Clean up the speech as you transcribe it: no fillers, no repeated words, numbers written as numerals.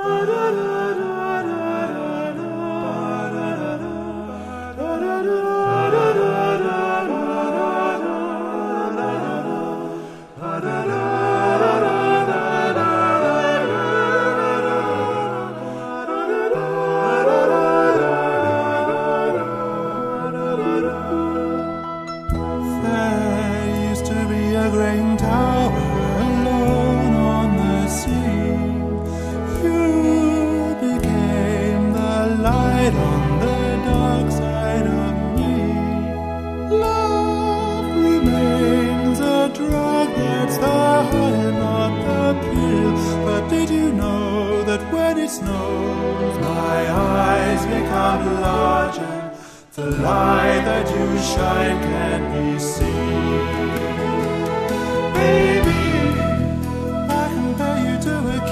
Graying tower alone on the sea. You became the light on the dark side of me. Love remains a drug that's the heart and not the pill. But did you know that when it snows, my eyes become larger? The light that you shine can't be seen.